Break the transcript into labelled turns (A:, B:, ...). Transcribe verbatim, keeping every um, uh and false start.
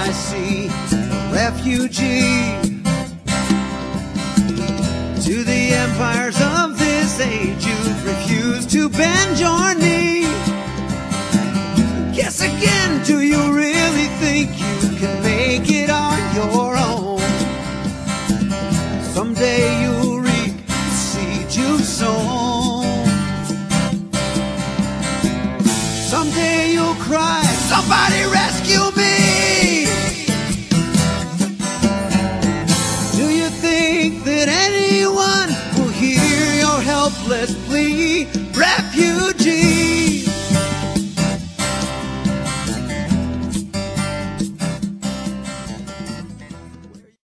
A: I see a refugee. To the empires of this age, you've refused to bend your knee. Guess again, do you really think you can make it on your own? Someday you'll reap the seed you've sown. Someday you'll cry, somebody rescue me! Do you think that anyone will hear your helpless plea? Refugee!